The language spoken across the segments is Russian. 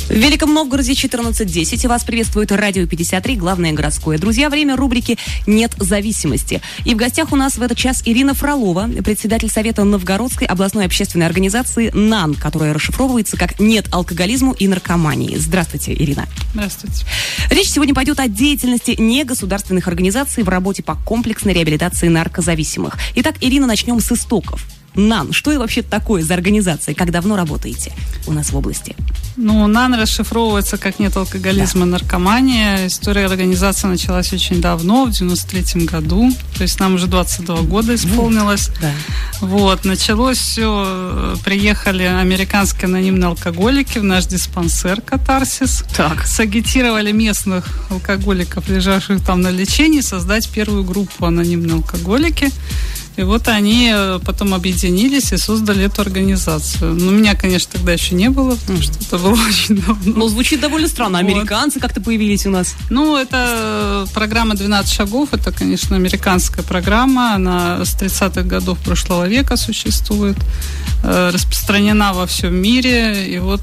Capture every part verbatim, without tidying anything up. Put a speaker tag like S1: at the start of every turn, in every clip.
S1: В Великом Новгороде четырнадцать десять. Вас приветствует Радио пятьдесят три, главное городское. Друзья, время рубрики «Нет зависимости». И в гостях у нас в этот час Ирина Фролова, председатель Совета Новгородской областной общественной организации НАН, которая расшифровывается как «Нет алкоголизму и наркомании». Здравствуйте, Ирина.
S2: Здравствуйте.
S1: Речь сегодня пойдет о деятельности негосударственных организаций в работе по комплексной реабилитации наркозависимых. Итак, Ирина, начнем с истоков. НАН. Что это вообще такое за организация? Как давно работаете у нас в области?
S2: Ну, НАН расшифровывается как «Нет алкоголизма и наркомания». История организации началась очень давно, в девяносто третьем году. То есть нам уже двадцать два года исполнилось.
S1: Да.
S2: Вот. Началось все, приехали американские анонимные алкоголики в наш диспансер «Катарсис».
S1: Так.
S2: Сагитировали местных алкоголиков, лежавших там на лечении, создать первую группу анонимные алкоголики. И вот они потом объединились и создали эту организацию. Ну, меня, конечно, тогда еще не было, потому что это было очень давно.
S1: Ну, звучит довольно странно. Американцы вот. Как-то появились у нас.
S2: Ну, это программа «двенадцать шагов». Это, конечно, американская программа. Она с тридцатых годов прошлого века существует. Распространена во всем мире. И вот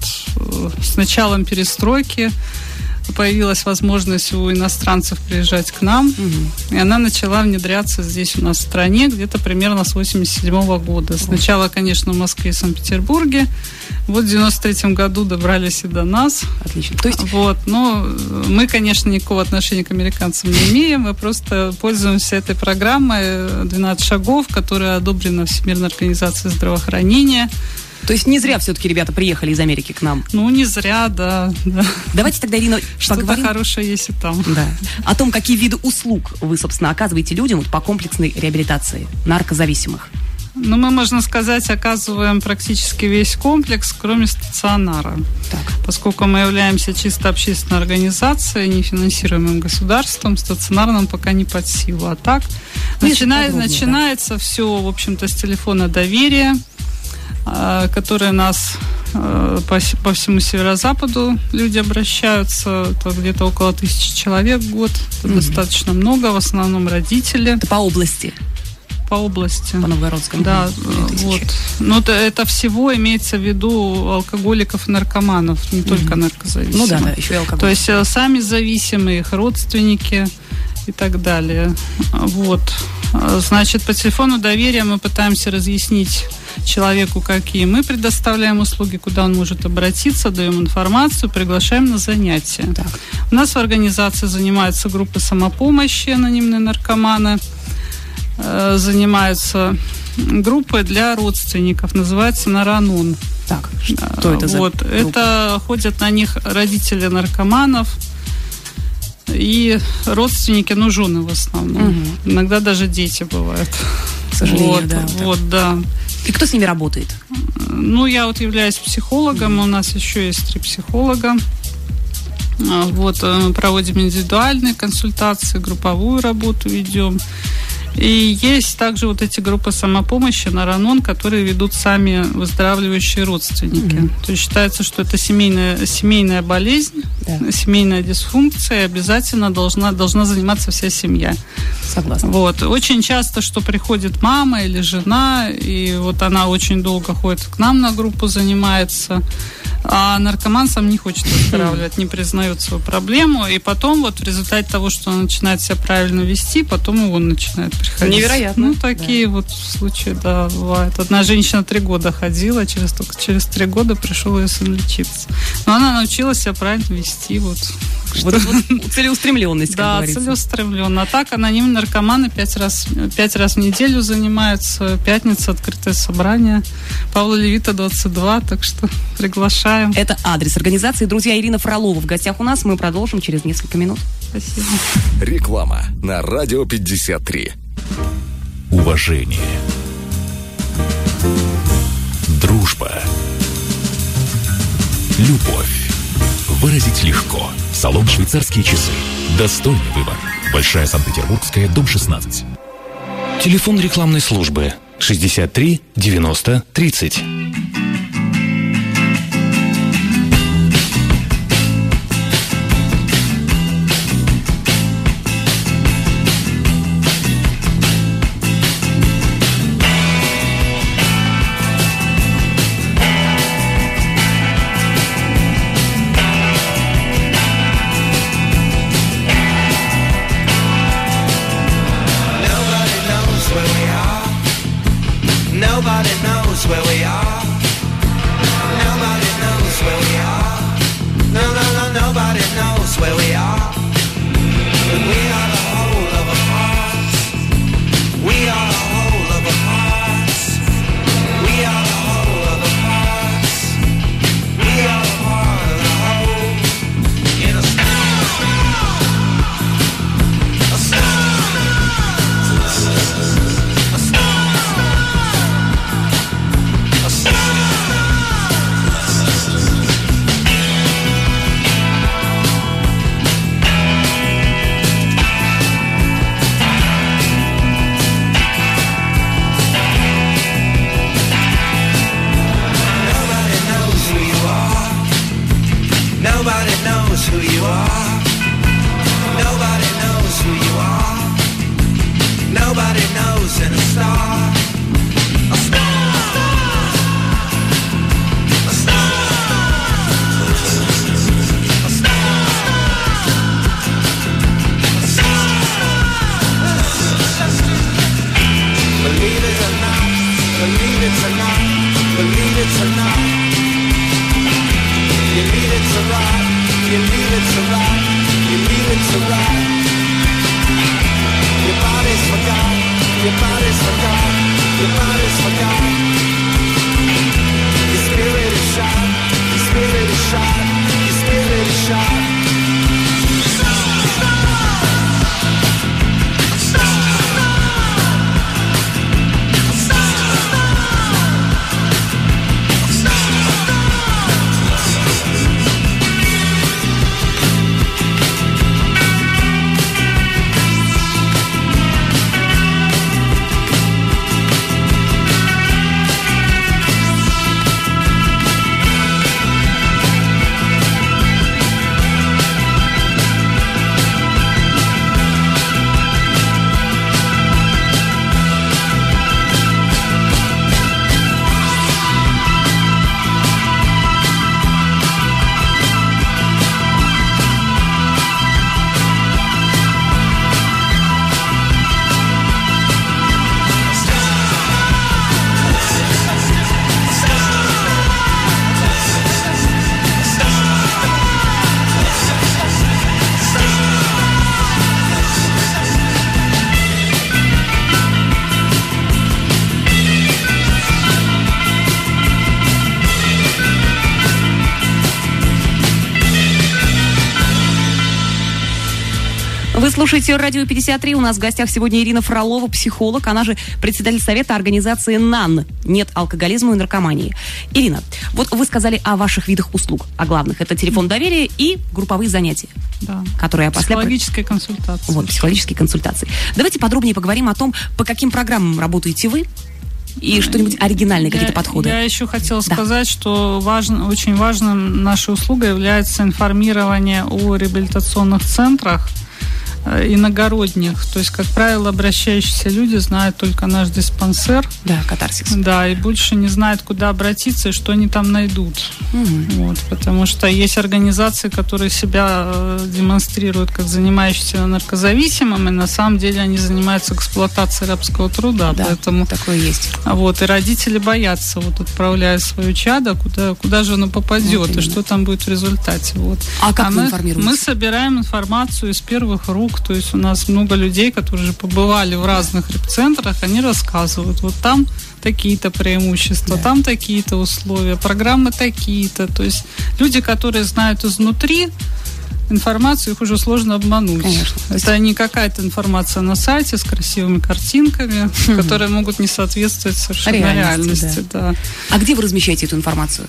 S2: с началом перестройки появилась возможность у иностранцев приезжать к нам, угу. и она начала внедряться здесь у нас в стране где-то примерно с восемьдесят седьмого года. Сначала, конечно, в Москве и Санкт-Петербурге. Вот в девяносто третьем году добрались и до нас.
S1: Отлично. То есть...
S2: Вот. Но мы, конечно, никакого отношения к американцам не имеем. Мы просто пользуемся этой программой «двенадцать шагов», которая одобрена Всемирной организацией здравоохранения.
S1: То есть не зря все-таки ребята приехали из Америки к нам.
S2: Ну, не зря, да. да.
S1: Давайте тогда, Ирина,
S2: что-то
S1: поговорим...
S2: хорошее есть и там.
S1: Да. О том, какие виды услуг вы, собственно, оказываете людям по комплексной реабилитации наркозависимых.
S2: Ну, мы, можно сказать, оказываем практически весь комплекс, кроме стационара.
S1: Так.
S2: Поскольку мы являемся чисто общественной организацией, не финансируемым государством, стационар нам пока не под силу. А так, начинает, подробнее, начинается да. все, в общем-то, с телефона доверия, которые нас по, по всему северо-западу люди обращаются. Это где-то около тысячи человек в год. Это mm-hmm. достаточно много, в основном родители.
S1: Это по области?
S2: По области.
S1: По Новгородскому?
S2: Да. Вот. Но это, это всего имеется в виду алкоголиков и наркоманов, не mm-hmm. только наркозависимых.
S1: Ну да, да, еще и алкоголиков.
S2: То есть сами зависимые, их родственники и так далее. Вот. Значит, по телефону доверия мы пытаемся разъяснить человеку, какие мы предоставляем услуги, куда он может обратиться, даем информацию, приглашаем на занятия.
S1: Так.
S2: У нас в организации занимаются группы самопомощи, анонимные наркоманы, э, занимаются группой для родственников, называется «Наранон».
S1: Так, что это за
S2: вот.
S1: группа?
S2: Это ходят на них родители наркоманов и родственники, ну, жены в основном. Угу. Иногда даже дети бывают.
S1: К сожалению,
S2: вот,
S1: да.
S2: Вот, да.
S1: И кто с ними работает?
S2: Ну, я вот являюсь психологом, у нас еще есть три психолога. Вот, проводим индивидуальные консультации, групповую работу ведем. И есть также вот эти группы самопомощи «Наранон», которые ведут сами выздоравливающие родственники. Mm-hmm. То есть считается, что это семейная, семейная болезнь, yeah. семейная дисфункция, и обязательно должна, должна заниматься вся семья.
S1: Согласна.
S2: Вот. Очень часто, что приходит мама или жена, и вот она очень долго ходит к нам на группу, занимается, а наркоман сам не хочет выздоравливать, не признает свою проблему, и потом вот в результате того, что он начинает себя правильно вести, потом и он начинает приходить.
S1: Невероятно.
S2: Ну, такие да. вот случаи, да, бывают. Одна женщина три года ходила, через, только через три года пришел ее сын лечиться. Но она научилась себя правильно вести, вот.
S1: Вот, вот целеустремленность, как
S2: да,
S1: говорится. Да,
S2: целеустремленно. А так анонимные наркоманы пять раз, пять раз в неделю занимаются. Пятница, открытое собрание. Павла Левита, двадцать два, так что приглашаем.
S1: Это адрес организации. Друзья, Ирина Фролова в гостях у нас. Мы продолжим через несколько минут.
S2: Спасибо.
S3: Реклама на Радио пятьдесят три.
S4: Уважение. Дружба. Любовь. Выразить легко. Салон «Швейцарские часы». Достойный выбор. Большая Санкт-Петербургская, дом шестнадцать.
S5: Телефон рекламной службы шестьдесят три девяносто тридцать.
S1: Вы слушаете радио пятьдесят три. У нас в гостях сегодня Ирина Фролова, психолог. Она же председатель совета организации НАН. Нет алкоголизму и наркомании. Ирина, вот вы сказали о ваших видах услуг. О главных. Это телефон доверия и групповые занятия.
S2: Да.
S1: Которые опосля...
S2: Психологические консультации.
S1: Вот, психологические консультации. Давайте подробнее поговорим о том, по каким программам работаете вы. И что-нибудь оригинальное, какие-то подходы.
S2: Я еще хотела
S1: да.
S2: сказать, что важно, очень важным нашей услугой является информирование о реабилитационных центрах иногородних. То есть, как правило, обращающиеся люди знают только наш диспансер.
S1: Да, катарсис.
S2: Да, и больше не знают, куда обратиться и что они там найдут. Угу. Вот, потому что есть организации, которые себя демонстрируют как занимающиеся наркозависимыми, на самом деле они занимаются эксплуатацией рабского труда.
S1: Да,
S2: поэтому,
S1: такое есть.
S2: Вот, и родители боятся, вот, отправляя свое чадо, куда, куда же оно попадет, вот и что там будет в результате. Вот.
S1: А как
S2: а
S1: вы
S2: мы,
S1: информируете?
S2: Мы собираем информацию из первых рук. То есть у нас много людей, которые же побывали в разных репцентрах, они рассказывают, вот там такие-то преимущества, да. там такие-то условия, программы такие-то. То есть люди, которые знают изнутри информацию, их уже сложно обмануть.
S1: Конечно.
S2: Это не какая-то информация на сайте с красивыми картинками, mm-hmm. которые могут не соответствовать совершенно реальности. реальности да.
S1: Да. А где вы размещаете эту информацию?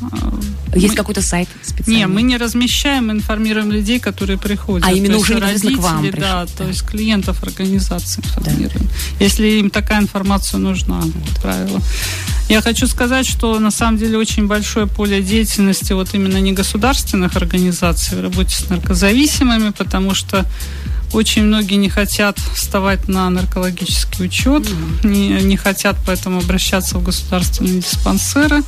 S1: Есть
S2: мы...
S1: какой-то сайт специальный?
S2: Не, мы не размещаем, информируем людей, которые приходят.
S1: А именно
S2: то
S1: уже
S2: родители,
S1: к вам пришли.
S2: Да,
S1: да,
S2: то есть клиентов организации информируем.
S1: Да.
S2: Если им такая информация нужна, как правило. Я хочу сказать, что на самом деле очень большое поле деятельности вот именно негосударственных организаций в работе с наркозависимыми, потому что очень многие не хотят вставать на наркологический учет, mm-hmm. не, не хотят поэтому обращаться в государственные диспансеры.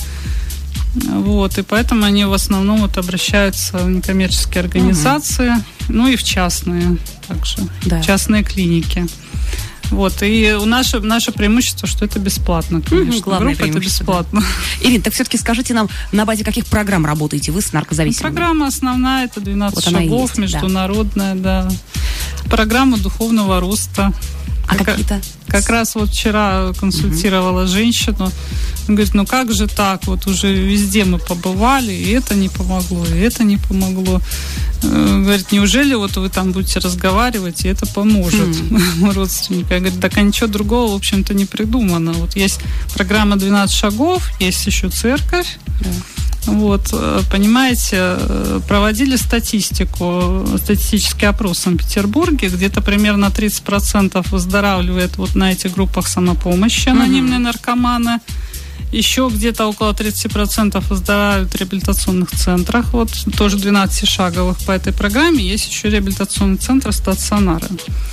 S2: Вот, и поэтому они в основном вот обращаются в некоммерческие организации, угу. ну и в частные также, да. частные клиники. Вот, и у наше, наше преимущество, что это бесплатно, конечно.
S1: Угу, главное
S2: Группа это бесплатно.
S1: Да. Ирина, так все-таки скажите нам, на базе каких программ работаете вы с наркозависимыми?
S2: Ну, программа основная, это двенадцать
S1: вот
S2: шагов,
S1: есть,
S2: международная, да. да. Программа духовного роста.
S1: А
S2: как,
S1: какие-то?
S2: Как раз вот вчера консультировала угу. женщину. Он говорит, ну как же так, вот уже везде мы побывали, и это не помогло, и это не помогло. Говорит, неужели вот вы там будете разговаривать, и это поможет mm. родственнику? Я говорю, так а ничего другого, в общем-то, не придумано. Вот есть программа двенадцать шагов, есть еще церковь. Yeah. Вот, понимаете, проводили статистику, статистический опрос в Санкт-Петербурге, где-то примерно тридцать процентов выздоравливает вот на этих группах самопомощи, анонимные mm-hmm. наркоманы. Еще где-то около тридцать процентов выздоравливают в реабилитационных центрах, вот тоже двенадцатишаговых по этой программе. Есть еще реабилитационные центры, стационары.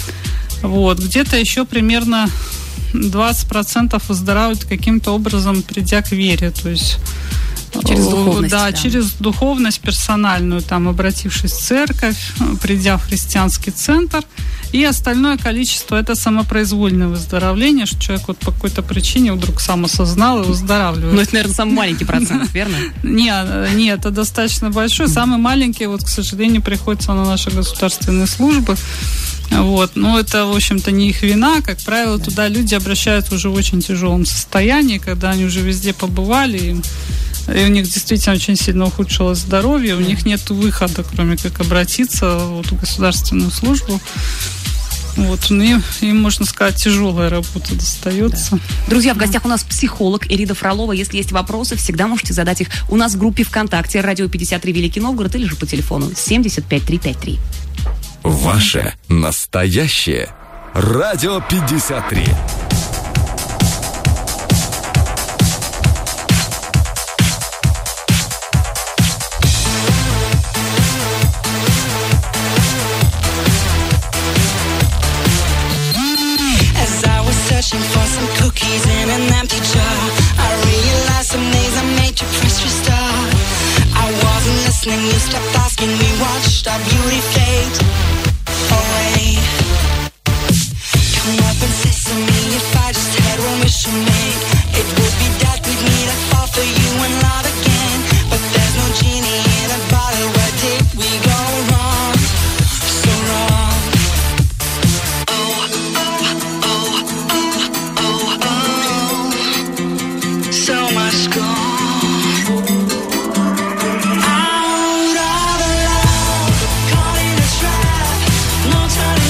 S2: Вот, где-то еще примерно двадцать процентов выздоравливают каким-то образом, придя к вере, то есть
S1: через духовность,
S2: да,
S1: да,
S2: через духовность персональную, там, обратившись в церковь, придя в христианский центр. И остальное количество – это самопроизвольное выздоровление, что человек вот по какой-то причине вдруг сам осознал и выздоравливает.
S1: Ну, это, наверное, самый маленький процент, верно?
S2: Нет, нет, это достаточно большой. Самый маленький, вот, к сожалению, приходится на наши государственные службы. Вот. Но это, в общем-то, не их вина. Как правило, туда люди обращаются уже в очень тяжелом состоянии, когда они уже везде побывали, и у них действительно очень сильно ухудшилось здоровье, у них нет выхода, кроме как обратиться вот, в государственную службу. Вот, ну, им, им, можно сказать, тяжелая работа достается.
S1: Да. Друзья, в гостях у нас психолог Ирина Фролова. Если есть вопросы, всегда можете задать их у нас в группе ВКонтакте «Радио пятьдесят три Великий Новгород» или же по телефону семьдесят пять три пять три.
S3: Ваше настоящее Радио пятьдесят три.
S6: Searching for some cookies in an empty jar, I realized some days I made you press restart. I wasn't listening, you stopped asking me, watched our beauty fade away. Come up and say to me, if I just had one wish to make, it would be that we'd meet, I'd fall for you and love again. But there's no genie in a bottle, where did we go wrong? So wrong. Out of love, caught in a trap, no turning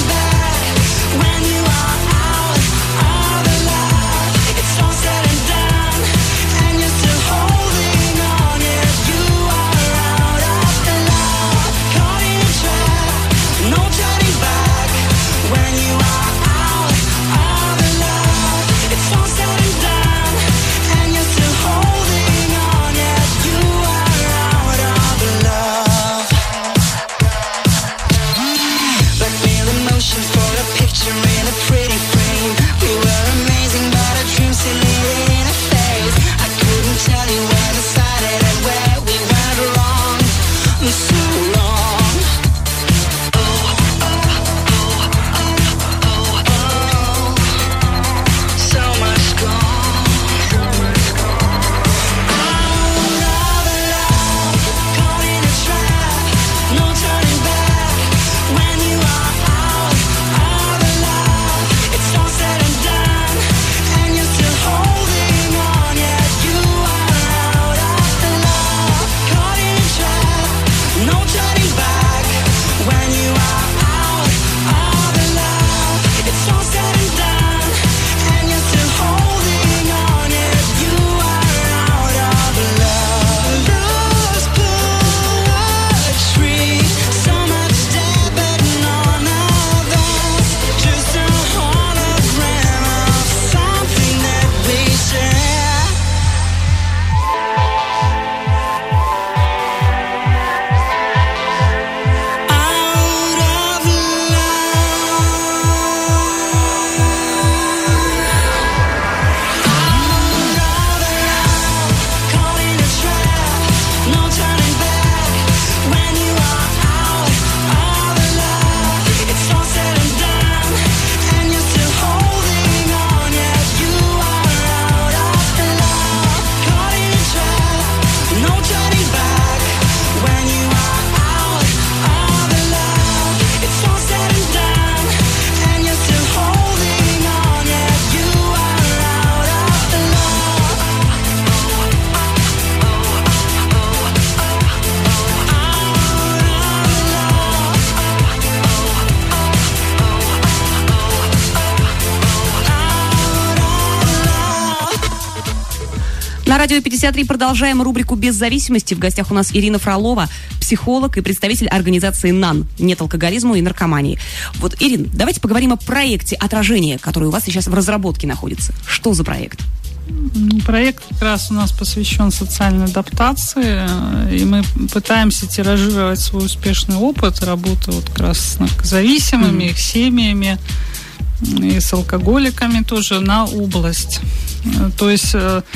S1: На радио пятьдесят три продолжаем рубрику «Без зависимости». В гостях у нас Ирина Фролова, психолог и представитель организации НАН «Нет алкоголизму и наркомании». Вот, Ирина, давайте поговорим о проекте «Отражение», который у вас сейчас в разработке находится. Что за проект?
S2: Проект как раз у нас посвящен социальной адаптации, и мы пытаемся тиражировать свой успешный опыт работы вот как раз с наркозависимыми, mm-hmm. их семьями и с алкоголиками тоже на область. То есть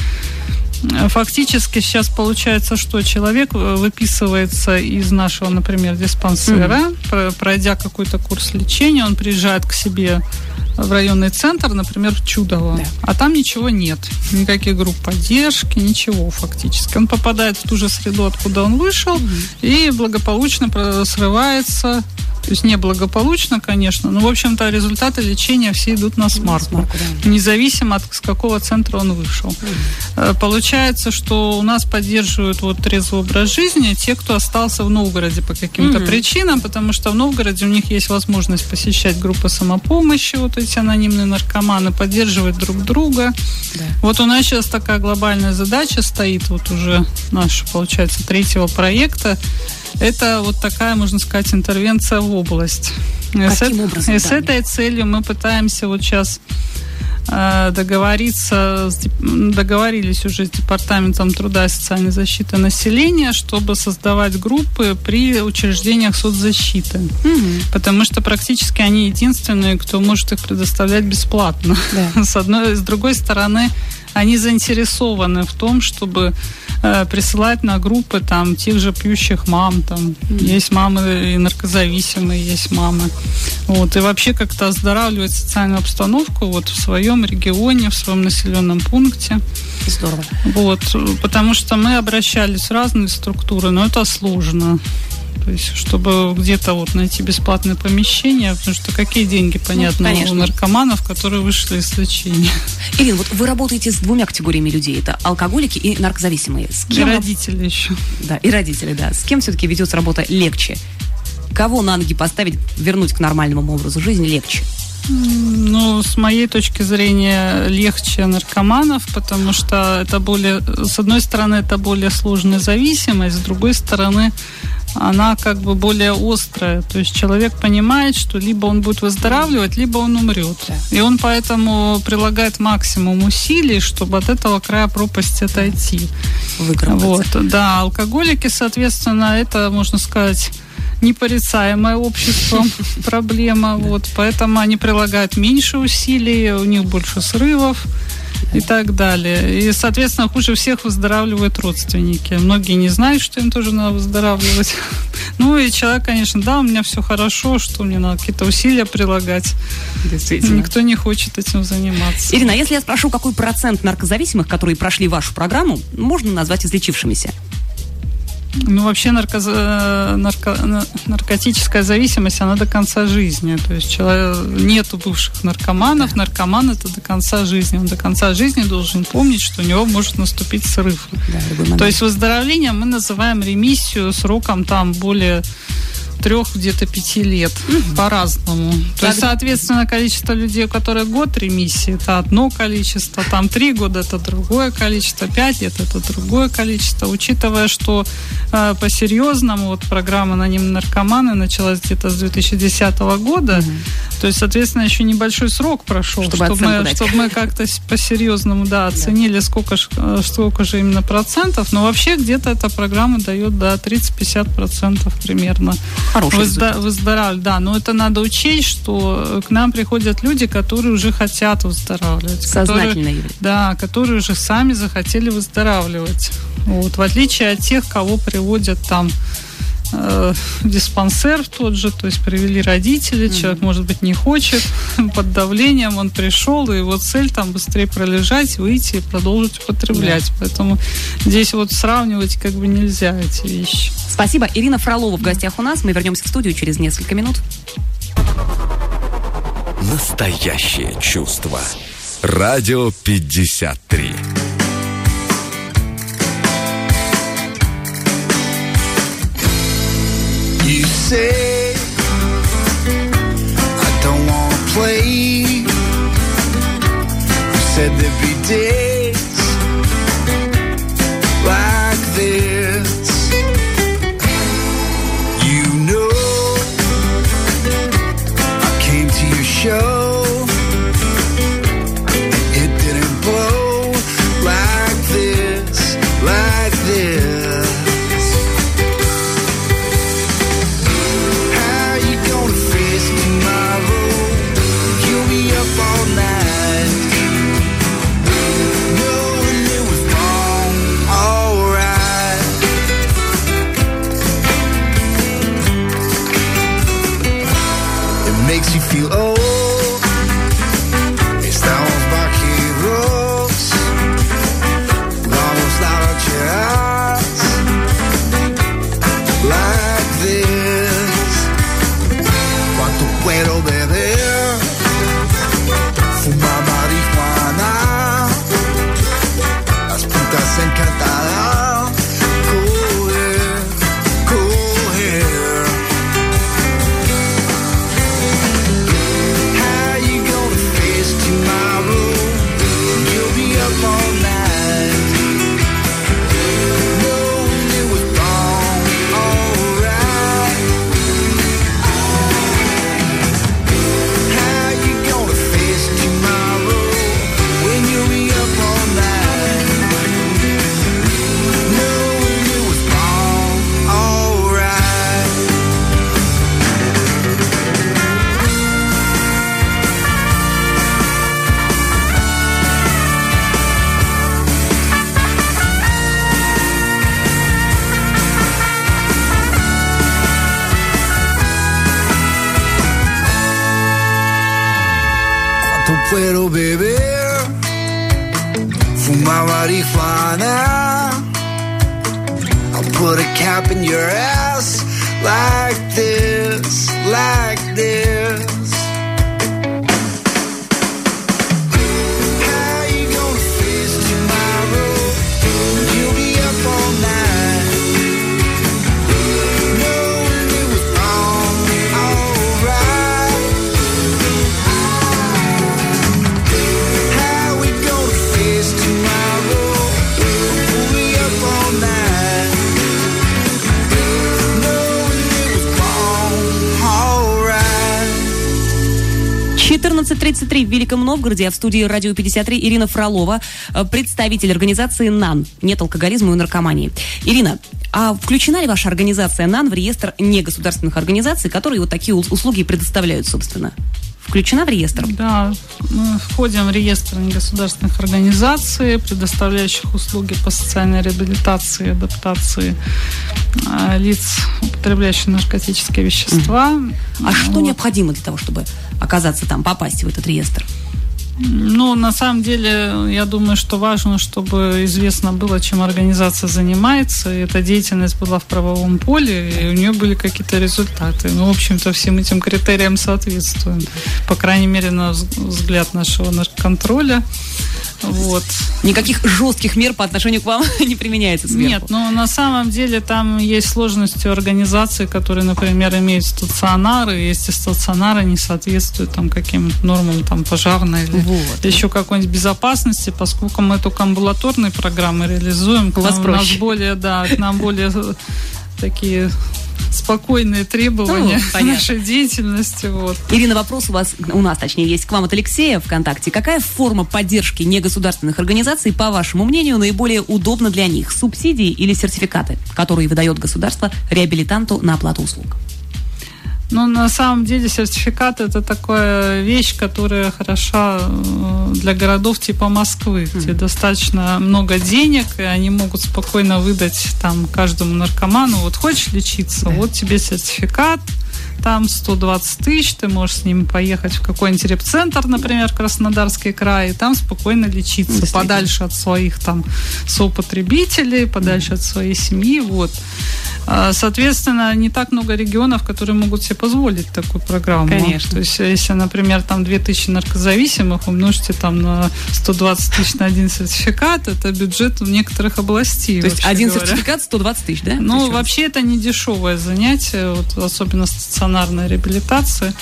S2: фактически сейчас получается, что человек выписывается из нашего, например, диспансера, mm-hmm. пройдя какой-то курс лечения, он приезжает к себе в районный центр, например, в Чудово, да. а там ничего нет, никаких групп поддержки, ничего фактически. Он попадает в ту же среду, откуда он вышел, mm-hmm. и благополучно срывается. То есть неблагополучно, конечно, но, в общем-то, результаты лечения все идут на смарку, на смарку да. независимо от с какого центра он вышел. Mm. Получается, что у нас поддерживают вот трезвый образ жизни те, кто остался в Новгороде по каким-то mm-hmm. причинам, потому что в Новгороде у них есть возможность посещать группы самопомощи, вот эти анонимные наркоманы, поддерживать друг друга. Да. Вот у нас сейчас такая глобальная задача стоит, вот уже наша, получается, третьего проекта. Это вот такая, можно сказать, интервенция в область.
S1: Каким и образом?
S2: И с этой целью мы пытаемся вот сейчас э, договориться, с, договорились уже с Департаментом труда и социальной защиты населения, чтобы создавать группы при учреждениях соцзащиты. Угу. Потому что практически они единственные, кто может их предоставлять бесплатно. Да. С одной, с другой стороны, они заинтересованы в том, чтобы э, присылать на группы там тех же пьющих мам, там mm-hmm. есть мамы и наркозависимые, есть мамы. Вот, и вообще как-то оздоравливать социальную обстановку вот в своем регионе, в своем населенном пункте.
S1: Здорово.
S2: Вот, потому что мы обращались в разные структуры, но это сложно. То есть, чтобы где-то вот найти бесплатное помещение, потому что какие деньги, понятно, ну, у наркоманов, которые вышли из лечения.
S1: Ирина, вот вы работаете с двумя категориями людей. Это алкоголики и наркозависимые. С кем
S2: и родители вам... еще.
S1: Да, и родители, да. С кем все-таки ведется работа легче? Кого на ноги поставить, вернуть к нормальному образу жизни легче?
S2: Ну, с моей точки зрения, легче наркоманов, потому что это более, с одной стороны, это более сложная зависимость, с другой стороны, она как бы более острая. То есть человек понимает, что либо он будет выздоравливать, либо он умрет. Да. И он поэтому прилагает максимум усилий, чтобы от этого края пропасти отойти. Вот. Да, алкоголики, соответственно, это, можно сказать, непорицаемое обществом проблема. Вот, поэтому они прилагают меньше усилий, у них больше срывов и так далее. И, соответственно, хуже всех выздоравливают родственники. Многие не знают, что им тоже надо выздоравливать. Ну и человек, конечно, да, у меня все хорошо, что мне надо какие-то усилия прилагать. Действительно. Никто не хочет этим заниматься.
S1: Ирина, а если я спрошу, какой процент наркозависимых, которые прошли вашу программу, можно назвать излечившимися?
S2: Ну, вообще нарко... Нарко... наркотическая зависимость, она до конца жизни. То есть человек... нету бывших наркоманов. Да. Наркоман это до конца жизни. Он до конца жизни должен помнить, что у него может наступить срыв. Да, то есть выздоровление мы называем ремиссию сроком там более трех, где-то пяти лет. Mm-hmm. По-разному. То так... есть, соответственно, количество людей, у которых год ремиссии, это одно количество, там три года это другое количество, пять лет это другое количество. Учитывая, что э, по-серьезному вот программа «Анонимные наркоманы» началась где-то с две тысячи десятого года, mm-hmm. то есть, соответственно, еще небольшой срок прошел, чтобы, чтобы, мы, чтобы мы как-то по-серьезному да, оценили, сколько, сколько же именно процентов, но вообще где-то эта программа дает до тридцать-пятьдесят процентов примерно. Выздор- выздоравливать, да, но это надо учесть, что к нам приходят люди, которые уже хотят выздоравливать.
S1: Сознательные.
S2: Которые, да, которые уже сами захотели выздоравливать. Вот, в отличие от тех, кого приводят там э, в диспансер тот же, то есть привели родители, mm-hmm. человек, может быть, не хочет, под давлением он пришел, и его цель там быстрее пролежать, выйти и продолжить употреблять. Yeah. Поэтому здесь вот сравнивать как бы нельзя эти вещи.
S1: Спасибо. Ирина Фролова в гостях у нас. Мы вернемся в студию через несколько минут.
S3: Настоящее чувство. Радио пятьдесят три.
S7: You say I don't wanna play. You said there'd be days makes you feel old. Estamos vaqueros, vamos a luchar like this. ¿Cuánto puedo beber? Fumar marihuana, las putas encantadas. Coger, coger. How you gonna face tomorrow? You'll be up all night, knowing it was wrong, alright. How you gonna face tomorrow when you'll be up all night, knowing it was wrong, alright. ¿Cuánto puedo beber? Fumar marihuana. I'll put a cap in your ass like this, like this. How you gonna face tomorrow? You'll be up all night, knowing it was wrong, alright. How we gonna face tomorrow? We'll be up all night, knowing it was wrong, alright.
S1: четырнадцать тридцать три в Великом Новгороде, а в студии Радио пятьдесят три Ирина Фролова, э, представитель организации НАН, нет алкоголизму и наркомании. Ирина, а включена ли ваша организация НАН в реестр негосударственных организаций, которые вот такие ус- услуги предоставляют, собственно? Включена в реестр?
S2: Да, мы входим в реестр негосударственных организаций, предоставляющих услуги по социальной реабилитации и адаптации э, лиц, употребляющих наркотические вещества.
S1: А
S2: Вот.
S1: что необходимо для того, чтобы оказаться там, попасть в этот реестр?
S2: Ну, на самом деле, я думаю, что важно, чтобы известно было, чем организация занимается, и эта деятельность была в правовом поле, и у нее были какие-то результаты. Ну, в общем-то, всем этим критериям соответствуем. По крайней мере, на взгляд нашего наркоконтроля. Вот.
S1: Никаких жестких мер по отношению к вам не применяется сверху?
S2: Нет, но на самом деле там есть сложности организаций, которые, например, имеют стационары, и если стационары не соответствуют там каким-то нормам там, пожарной или
S1: Вот.
S2: еще какой-нибудь безопасности, поскольку мы только амбулаторные программы реализуем, к
S1: У вас
S2: нам, у нас
S1: проще.
S2: более, да, к нам более такие спокойные требования
S1: Ну, понятно.
S2: нашей деятельности. Вот.
S1: Ирина, вопрос у вас, у нас, точнее, есть к вам от Алексея ВКонтакте. Какая форма поддержки негосударственных организаций, по вашему мнению, наиболее удобна для них? Субсидии или сертификаты, которые выдает государство реабилитанту на оплату услуг?
S2: Ну, на самом деле, сертификат – это такая вещь, которая хороша э, для городов типа Москвы, mm-hmm. где достаточно много денег, и они могут спокойно выдать там каждому наркоману. Вот хочешь лечиться, yeah. вот тебе сертификат, там сто двадцать тысяч, ты можешь с ним поехать в какой-нибудь репцентр, например, Краснодарский край, и там спокойно лечиться, подальше от своих там сопотребителей, подальше mm-hmm. от своей семьи, вот. Соответственно, не так много регионов, которые могут себе позволить такую программу.
S1: Конечно.
S2: То есть, если, например, там две тысячи наркозависимых умножьте там на сто двадцать тысяч на один сертификат, это бюджет у некоторых областей.
S1: То есть один
S2: говоря.
S1: сертификат сто двадцать тысяч, да?
S2: Ну, вообще это не дешевое занятие, вот, особенно стационарная реабилитация.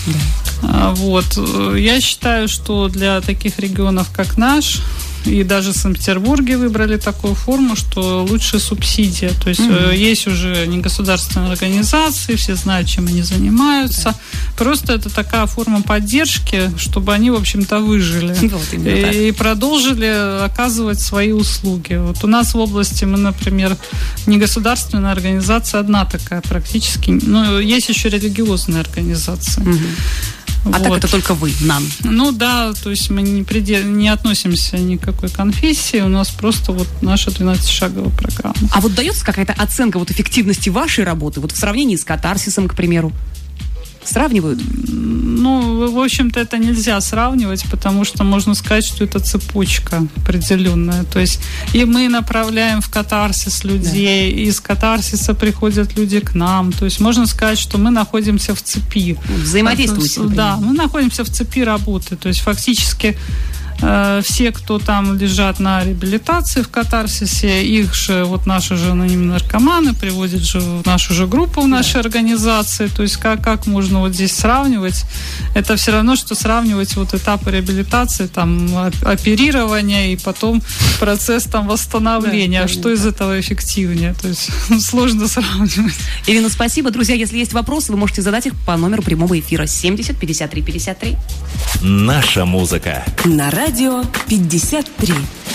S2: Да. Вот. Я считаю, что для таких регионов, как наш, и даже в Санкт-Петербурге выбрали такую форму, что лучше субсидия. То есть mm-hmm. есть уже негосударственные организации, все знают, чем они занимаются. Да. Просто это такая форма поддержки, чтобы они, в общем-то, выжили. Вот и, и продолжили оказывать свои услуги. Вот у нас в области мы, например, негосударственная организация одна такая практически. Ну, есть еще религиозные организации.
S1: Mm-hmm. А вот. Так это только вы, НАН?
S2: Ну да, то есть мы не, предел... не относимся ни к какой конфессии, у нас просто вот наша двенадцатишаговая программа.
S1: А вот дается какая-то оценка вот эффективности вашей работы, вот в сравнении с катарсисом, к примеру? Сравнивают?
S2: Ну, в общем-то, это нельзя сравнивать, потому что можно сказать, что это цепочка определенная. То есть и мы направляем в катарсис людей, да. и из катарсиса приходят люди к нам. То есть можно сказать, что мы находимся в цепи.
S1: Взаимодействуете.
S2: Да, мы находимся в цепи работы. То есть фактически все, кто там лежат на реабилитации в катарсисе, их же, вот наши же анонимные наркоманы приводят же в нашу же группу, в нашей да. организации. То есть как, как можно вот здесь сравнивать? Это все равно, что сравнивать вот этапы реабилитации, там, оперирования и потом процесс там восстановления. Да, что из этого эффективнее? То есть сложно сравнивать.
S1: Ирина, спасибо. Друзья, если есть вопросы, вы можете задать их по номеру прямого эфира семьдесят пятьдесят три пятьдесят три.
S4: Наша музыка.
S8: На радио пятьдесят три.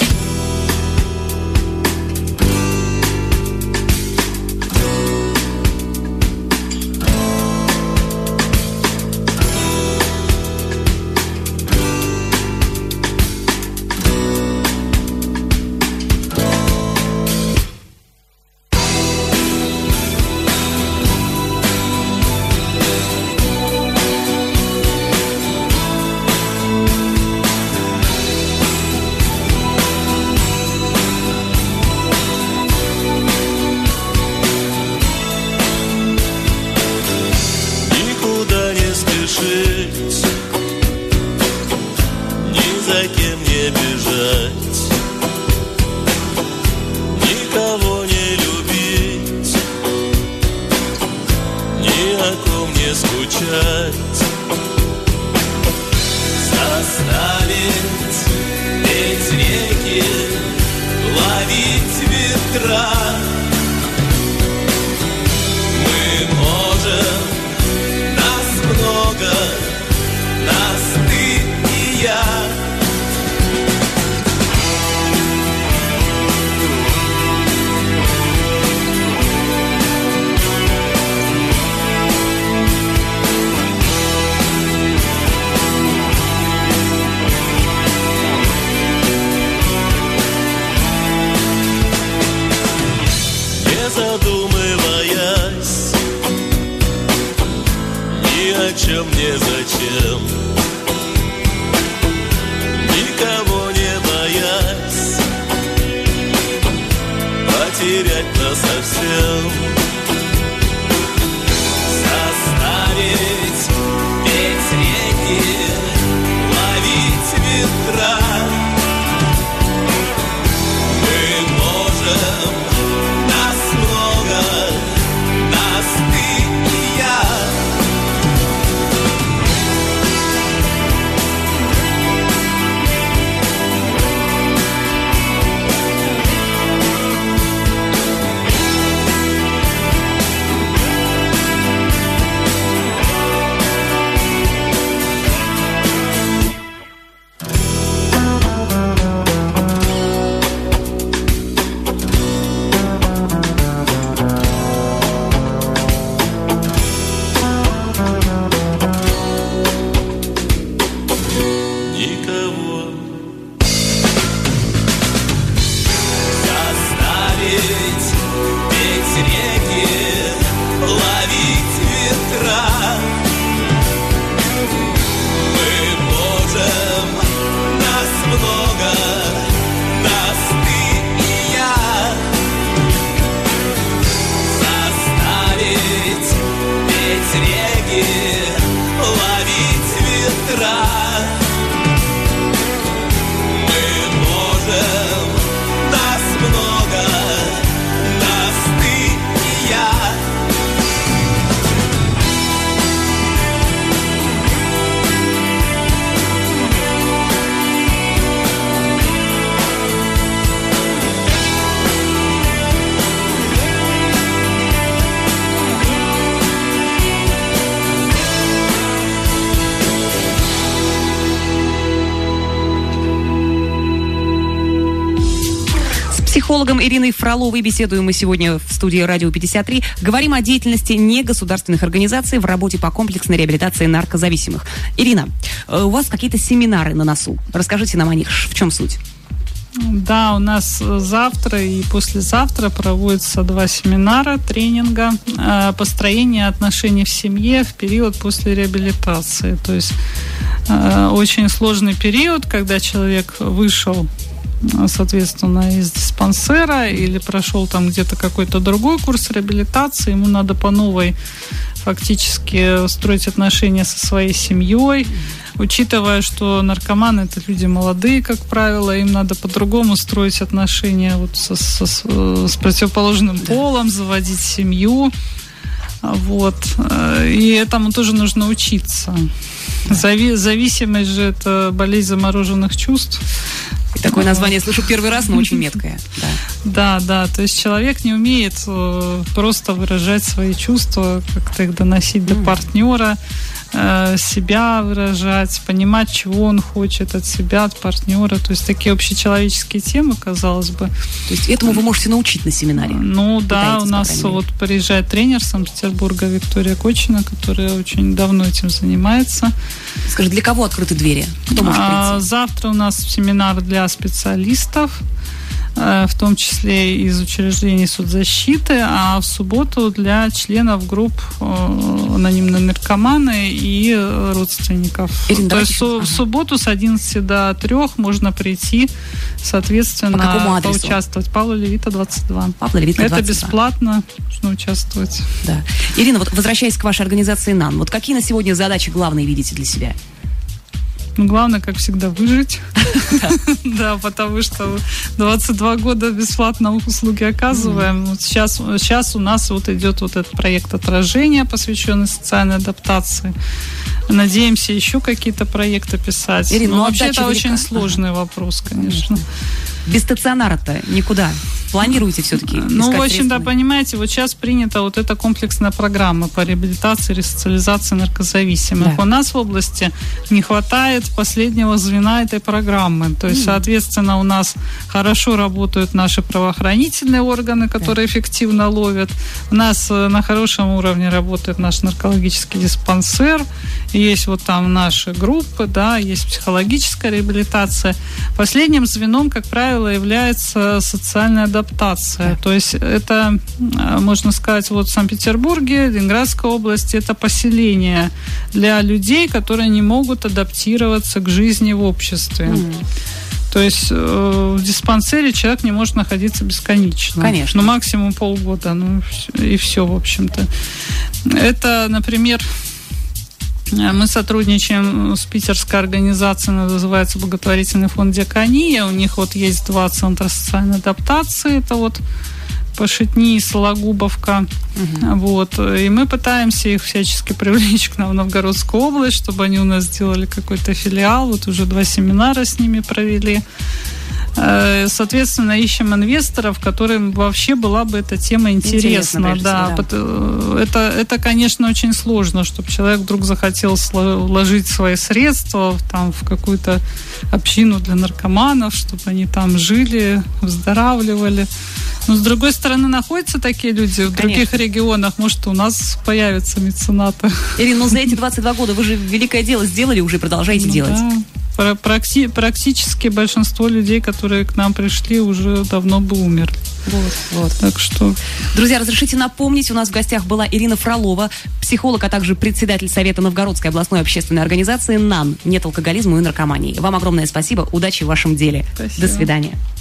S1: Психологом Ириной Фроловой беседуем мы сегодня в студии «Радио пятьдесят три». Говорим о деятельности негосударственных организаций в работе по комплексной реабилитации наркозависимых. Ирина, у вас какие-то семинары на носу. Расскажите нам о них. В чем суть?
S2: Да, у нас завтра и послезавтра проводятся два семинара, тренинга «Построение отношений в семье в период после реабилитации». То есть очень сложный период, когда человек вышел, соответственно, из диспансера или прошел там где-то какой-то другой курс реабилитации, ему надо по новой фактически строить отношения со своей семьей, учитывая, что наркоманы — это люди молодые, как правило, им надо по-другому строить отношения вот со, со, с противоположным полом, заводить семью. Вот. И этому тоже нужно учиться. Зави- зависимость же — это болезнь замороженных чувств.
S1: И такое название слышу первый раз, но очень меткое. Да.
S2: Да, да, то есть человек не умеет э, просто выражать свои чувства, как-то их доносить до mm. партнера, э, себя выражать, понимать, чего он хочет от себя, от партнера. То есть такие общечеловеческие темы, казалось бы.
S1: То есть этому вы можете научить на семинаре?
S2: Ну да, у нас вот приезжает тренер Санкт-Петербурга Виктория Кочина, которая очень давно этим занимается.
S1: Скажи, для кого открыты двери? Кто может прийти?
S2: А, завтра у нас семинар для специалистов, в том числе из учреждений соцзащиты, а в субботу для членов групп анонимные наркоманы и родственников.
S1: Ирина,
S2: То есть ага. в субботу с одиннадцати до трёх можно прийти, соответственно,
S1: по какому адресу?
S2: Поучаствовать. Павла Левита, двадцать два.
S1: Павла Левита, двадцать два.
S2: Это бесплатно, нужно участвовать.
S1: Да. Ирина, вот возвращаясь к вашей организации НАН, вот какие на сегодня задачи главные видите для себя?
S2: Ну, главное, как всегда, выжить. Да, потому что двадцать два года бесплатно услуги оказываем. Вот сейчас, сейчас у нас вот идет вот этот проект «Отражение», посвященный социальной адаптации. Надеемся еще какие-то проекты писать.
S1: Ирина,
S2: Но вообще это очень сложный вопрос, конечно.
S1: Без стационара-то никуда. Планируете все-таки искать
S2: Ну, в общем,
S1: средства?
S2: да, понимаете, вот сейчас принята вот эта комплексная программа по реабилитации, ресоциализации наркозависимых. Да. У нас в области не хватает последнего звена этой программы. То есть, mm. соответственно, у нас хорошо работают наши правоохранительные органы, которые да. эффективно ловят. У нас на хорошем уровне работает наш наркологический диспансер. Есть вот там наши группы, да, есть психологическая реабилитация. Последним звеном, как правило, является социальная адаптация. Адаптация. То есть это, можно сказать, вот в Санкт-Петербурге, Ленинградской области, это поселение для людей, которые не могут адаптироваться к жизни в обществе. Mm. То есть э, в диспансере человек не может находиться бесконечно.
S1: Конечно.
S2: Ну, максимум полгода. Ну, и все, в общем-то. Это, например... Мы сотрудничаем с питерской организацией, называется благотворительный фонд «Диакония». У них вот есть два центра социальной адаптации. Это вот Пашетни и Сологубовка. Угу. Вот. И мы пытаемся их всячески привлечь к нам в Новгородскую область, чтобы они у нас сделали какой-то филиал. Вот уже два семинара с ними провели. Соответственно, ищем инвесторов, которым вообще была бы эта тема интересна. Интересно, да. Да. Это, это, конечно, очень сложно, чтобы человек вдруг захотел вложить свои средства там, в какую-то общину для наркоманов, чтобы они там жили, выздоравливали. Но, с другой стороны, находятся такие люди в других регионах. Может, у нас появятся меценаты.
S1: Ирина, ну за эти двадцать два года вы же великое дело сделали, уже продолжаете ну, делать.
S2: Да. Практи- практически большинство людей, которые к нам пришли, уже давно бы умерли.
S1: Вот, вот.
S2: Так что...
S1: Друзья, разрешите напомнить, у нас в гостях была Ирина Фролова, психолог, а также председатель Совета Новгородской областной общественной организации НАН. Нет алкоголизма и наркомании. Вам огромное спасибо, удачи в вашем деле.
S2: Спасибо.
S1: До свидания.